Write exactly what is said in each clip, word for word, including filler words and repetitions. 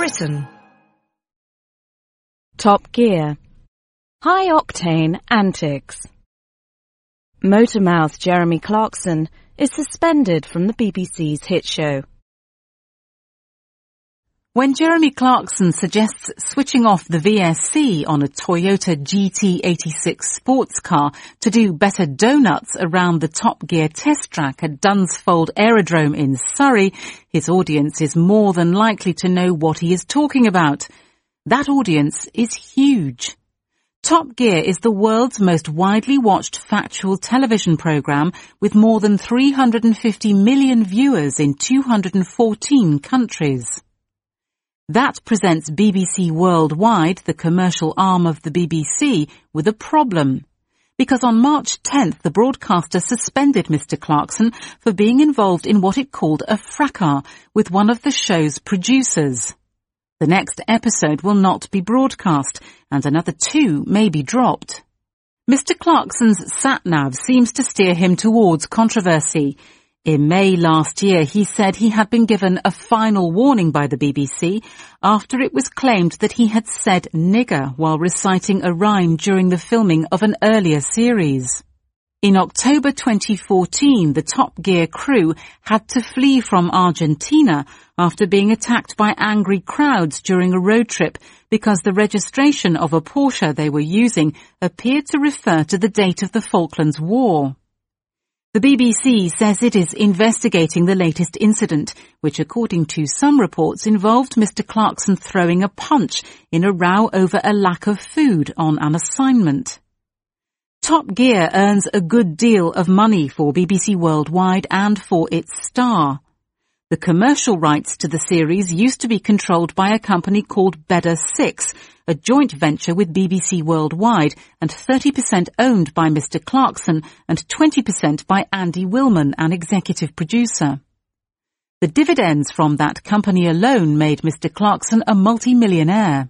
Britain. Top Gear. High-octane antics. Motormouth Jeremy Clarkson is suspended from the B B C's hit show. When Jeremy Clarkson suggests switching off the V S C on a Toyota G T eighty-six sports car to do better donuts around the Top Gear test track at Dunsfold Aerodrome in Surrey, his audience is more than likely to know what he is talking about. That audience is huge. Top Gear is the world's most widely watched factual television program with more than three hundred fifty million viewers in two hundred fourteen countries. That presents B B C Worldwide, the commercial arm of the B B C, with a problem. Because on March tenth, the broadcaster suspended Mister Clarkson for being involved in what it called a fracas with one of the show's producers. The next episode will not be broadcast, and another two may be dropped. Mister Clarkson's sat-nav seems to steer him towards controversy. In May last year, he said he had been given a final warning by the B B C after it was claimed that he had said nigger while reciting a rhyme during the filming of an earlier series. In October twenty fourteen, the Top Gear crew had to flee from Argentina after being attacked by angry crowds during a road trip because the registration of a Porsche they were using appeared to refer to the date of the Falklands War. The B B C says it is investigating the latest incident, which according to some reports involved Mister Clarkson throwing a punch in a row over a lack of food on an assignment. Top Gear earns a good deal of money for B B C Worldwide and for its star. The commercial rights to the series used to be controlled by a company called Bedder Six, a joint venture with B B C Worldwide and thirty percent owned by Mister Clarkson and twenty percent by Andy Willman, an executive producer. The dividends from that company alone made Mister Clarkson a multi-millionaire.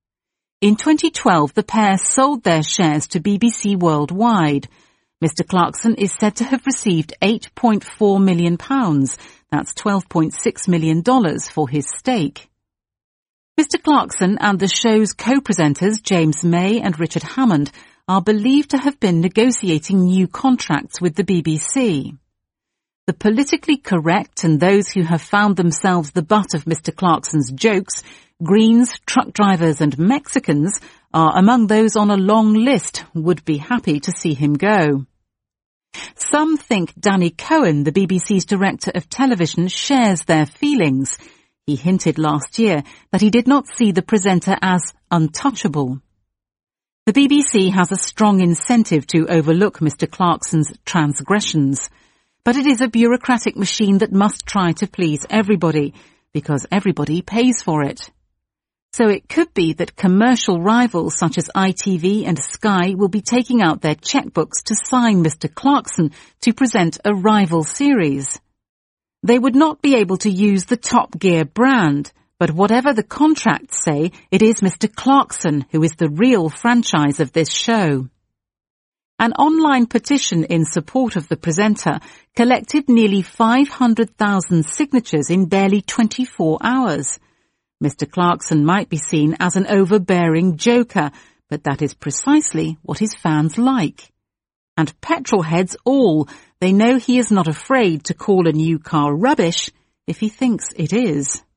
In twenty twelve, the pair sold their shares to B B C Worldwide. Mister Clarkson is said to have received eight point four million pounds, that's twelve point six million dollars, for his stake. Mister Clarkson and the show's co-presenters James May and Richard Hammond are believed to have been negotiating new contracts with the B B C. The politically correct and those who have found themselves the butt of Mister Clarkson's jokes, Greens, truck drivers and Mexicans, are among those on a long list would be happy to see him go. Some think Danny Cohen, the B B C's director of television, shares their feelings. He hinted last year that he did not see the presenter as untouchable. The B B C has a strong incentive to overlook Mister Clarkson's transgressions, but it is a bureaucratic machine that must try to please everybody, because everybody pays for it. So it could be that commercial rivals such as I T V and Sky will be taking out their checkbooks to sign Mister Clarkson to present a rival series. They would not be able to use the Top Gear brand, but whatever the contracts say, it is Mister Clarkson who is the real franchise of this show. An online petition in support of the presenter collected nearly five hundred thousand signatures in barely twenty-four hours. Mister Clarkson might be seen as an overbearing joker, but that is precisely what his fans like. And petrolheads all, they know he is not afraid to call a new car rubbish if he thinks it is.